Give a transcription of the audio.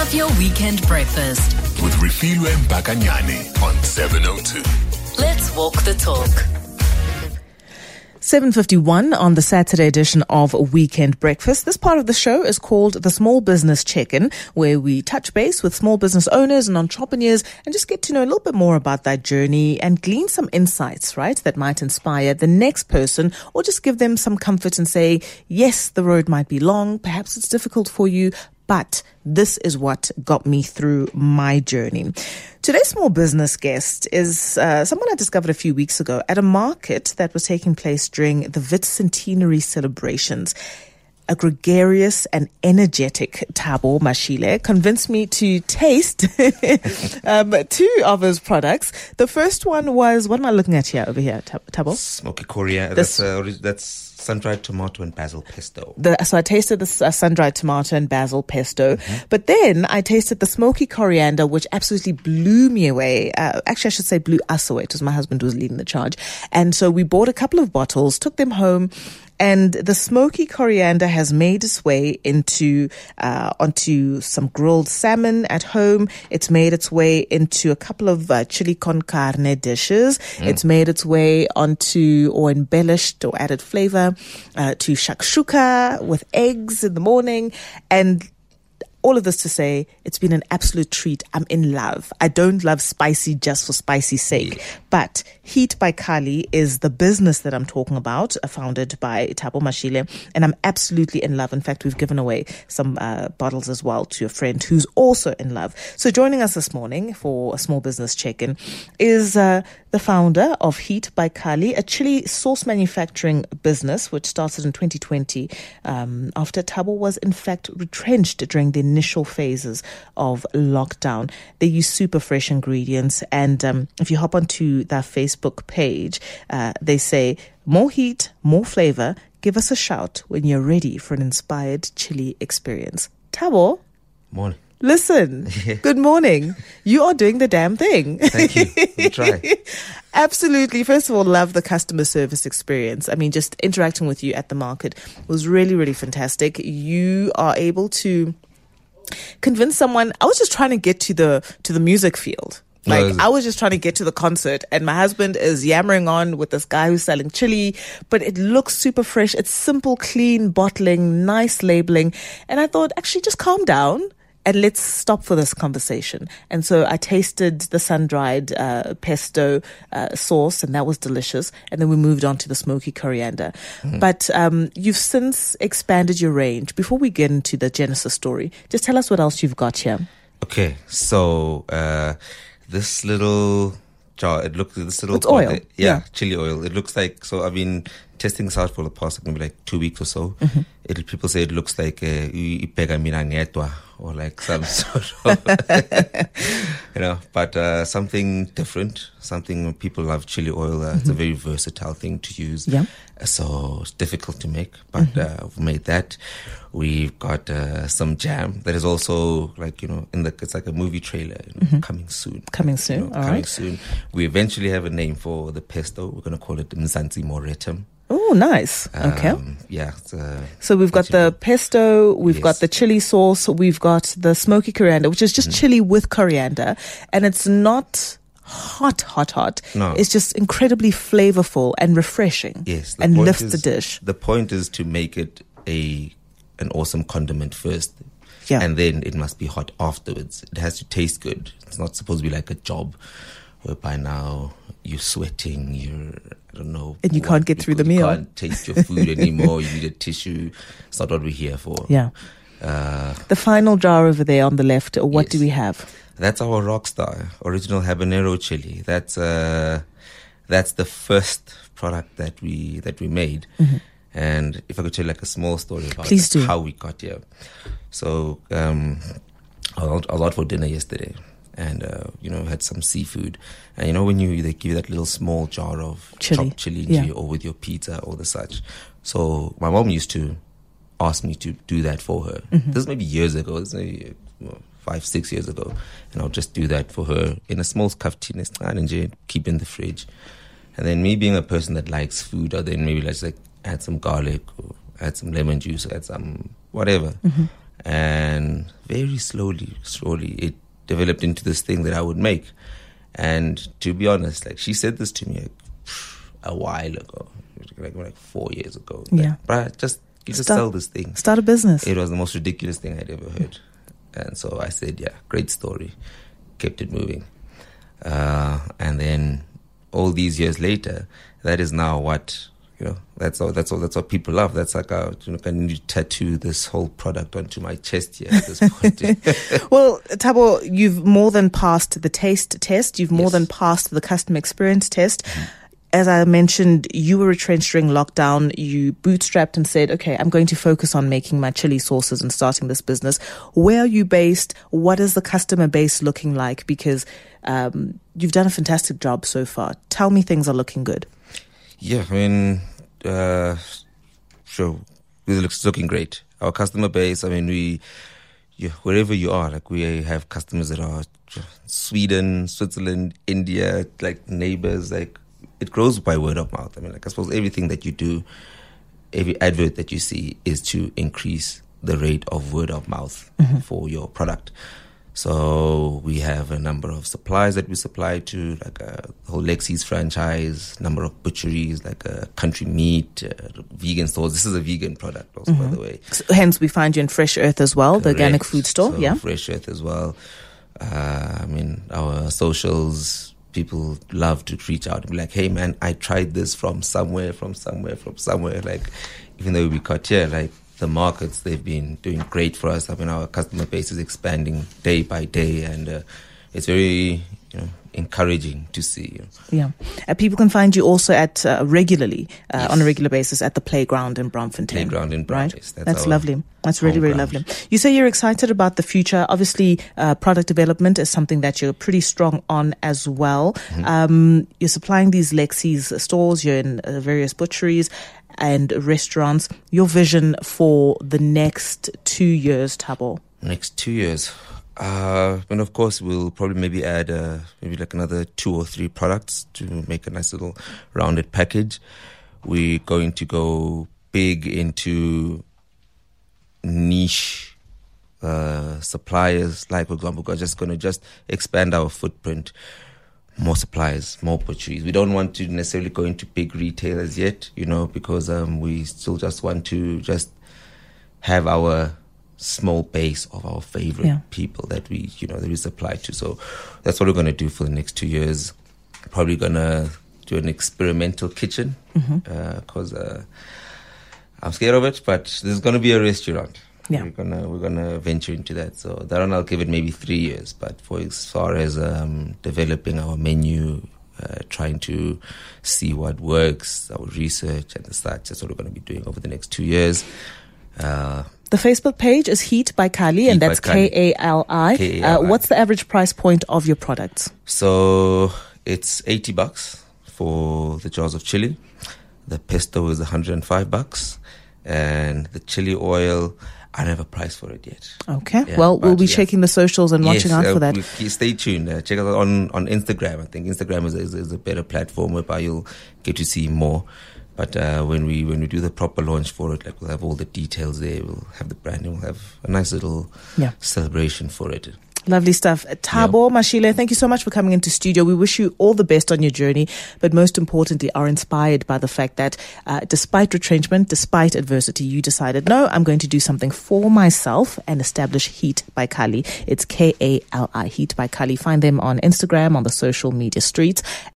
Have your weekend breakfast with Refilwe Mbakanyane on 702. Let's walk the talk. 7:51 on the Saturday edition of Weekend Breakfast. This part of the show is called the Small Business Check-In, where we touch base with small business owners and entrepreneurs and just get to know a little bit more about that journey and glean some insights, right, that might inspire the next person or just give them some comfort and say, yes, the road might be long, perhaps it's difficult for you, but this is what got me through my journey. Today's small business guest is someone I discovered a few weeks ago at a market that was taking place during the Wits Centenary celebrations. A gregarious and energetic Thabo Mashile convinced me to taste two of his products. The first one was, what am I looking at here over here, Thabo? Smoky coriander. That's sun-dried tomato and basil pesto. So I tasted the sun-dried tomato and basil pesto, but then I tasted the smoky coriander, which absolutely blew me away. Actually, I should say blew us away. It was my husband who was leading the charge. And so we bought a couple of bottles, took them home, and the smoky coriander has made its way onto some grilled salmon at home. It's made its way into a couple of chili con carne dishes. It's made its way onto or embellished or added flavor to shakshuka with eggs in the morning. And all of this to say, it's been an absolute treat. I'm in love. I don't love spicy just for spicy's sake. But Heat by Kali is the business that I'm talking about, founded by Thabo Mashile. And I'm absolutely in love. In fact, we've given away some bottles as well to a friend who's also in love. So joining us this morning for a small business check-in is the founder of Heat by Kali, a chili sauce manufacturing business which started in 2020 after Thabo was in fact retrenched during the initial phases of lockdown. They use super fresh ingredients, and if you hop onto their Facebook page, they say, more heat, more flavor. Give us a shout when you're ready for an inspired chili experience. Thabo. Morning. Listen, good morning. You are doing the damn thing. Thank you. We'll try. Absolutely. First of all, love the customer service experience. I mean, just interacting with you at the market was really, really fantastic. You are able to convince someone. I was just trying to get to the music field. I was just trying to get to the concert, and my husband is yammering on with this guy who's selling chili, but it looks super fresh. It's simple, clean bottling, nice labeling. And I thought, actually, just calm down and let's stop for this conversation. And so I tasted the sun-dried pesto sauce, and that was delicious. And then we moved on to the smoky coriander. But you've since expanded your range. Before we get into the genesis story, just tell us what else you've got here. Okay, so this little jar, it's oil. Chili oil. It looks like, so I've been testing this out for the past maybe like 2 weeks or so. People say it looks like or like some sort of, but something different, something people love chili oil. It's a very versatile thing to use. Yeah. So it's difficult to make, but we've made that. We've got some jam that is also like, it's like a movie trailer, coming soon. Coming soon, all right. Soon. We eventually have a name for the pesto. We're going to call it Mzansi Moretum. Oh, nice. Okay. So we've got the pesto, we've got the chili sauce, we've got the smoky coriander, which is just chili with coriander. And it's not hot. No. It's just incredibly flavorful and refreshing. Yes. And lifts the dish. The point is to make it an awesome condiment first. Yeah. And then it must be hot afterwards. It has to taste good. It's not supposed to be like a job where by now you're sweating, I don't know. And you can't get through the meal. You can't taste your food anymore. You need a tissue. It's not what we're here for. Yeah. The final jar over there on the left, what do we have? That's our Rockstar original habanero chili. That's the first product that we made. And if I could tell like a small story about how we got here. So I was out for dinner yesterday, and had some seafood. And when they give you that little small jar of chopped chili or with your pizza or the such. So my mom used to ask me to do that for her. This is maybe years ago. This is maybe 5-6 years ago, and I'll just do that for her in a small kaftina and keep in the fridge. And then me being a person that likes food, or then maybe let's like add some garlic or add some lemon juice, or add some whatever. And And very slowly, it developed into this thing that I would make. And to be honest, like, she said this to me a while ago, like 4 years ago. Yeah. Like, just sell this thing. Start a business. It was the most ridiculous thing I'd ever heard. And so I said, yeah, great story. Kept it moving. And then all these years later, that is now what, that's what people love. That's like, I need to tattoo this whole product onto my chest here at this point. Well, Thabo, you've more than passed the taste test. You've more than passed the customer experience test. Mm-hmm. As I mentioned, you were retrenched during lockdown. You bootstrapped and said, okay, I'm going to focus on making my chili sauces and starting this business. Where are you based? What is the customer base looking like? Because you've done a fantastic job so far. Tell me things are looking good. Yeah, I mean, sure, it's looking great. Our customer base, I mean, wherever you are, like, we have customers that are Sweden, Switzerland, India, like neighbors, like, it grows by word of mouth. I mean, like, I suppose everything that you do, every advert that you see is to increase the rate of word of mouth for your product. So we have a number of suppliers that we supply to, like the whole Lexi's franchise, number of butcheries, like Country Meat, vegan stores. This is a vegan product also, by the way. So, hence, we find you in Fresh Earth as well, the organic food store. So yeah, Fresh Earth as well. I mean, our socials, people love to reach out and be like, hey man, I tried this from somewhere. Like, even though we cut here, like, the markets, they've been doing great for us. I mean, our customer base is expanding day by day, and it's very, encouraging to see. Yeah. People can find you also at regularly, on a regular basis, at the Playground in Braamfontein. Playground in Braamfontein. Right? That's lovely. That's really, really lovely. You say you're excited about the future. Obviously, product development is something that you're pretty strong on as well. Mm-hmm. You're supplying these Lexi's stores. You're in various butcheries and restaurants. Your vision for the next 2 years, Thabo? Next 2 years? And of course, we'll probably maybe add maybe like another 2 or 3 products to make a nice little rounded package. We're going to go big into niche suppliers. Like, for example, we're just going to expand our footprint. More suppliers, more butcheries. We don't want to necessarily go into big retailers yet, because we still just want to just have our small base of our favorite people that we supply to. So that's what we're going to do for the next 2 years. Probably going to do an experimental kitchen because I'm scared of it, but there's going to be a restaurant. Yeah. We're gonna venture into that. So that one I'll give it maybe 3 years. But for as far as developing our menu, trying to see what works, our research and the such, that's what we're going to be doing over the next 2 years. The Facebook page is Heat by Kali, and that's Kali. What's the average price point of your products? So it's $80 for the jars of chili. The pesto is $105, and the chili oil, I don't have a price for it yet. Okay. Yeah, well, we'll be checking the socials and watching out for that. Stay tuned. Check us out on Instagram. I think Instagram is a better platform whereby you'll get to see more. But when we do the proper launch for it, like, we'll have all the details there. We'll have the branding. We'll have a nice little celebration for it. Lovely stuff. Thabo Mashile, thank you so much for coming into studio. We wish you all the best on your journey, but most importantly, are inspired by the fact that despite retrenchment, despite adversity, you decided, no, I'm going to do something for myself and establish Heat by Kali. It's Kali, Heat by Kali. Find them on Instagram, on the social media streets.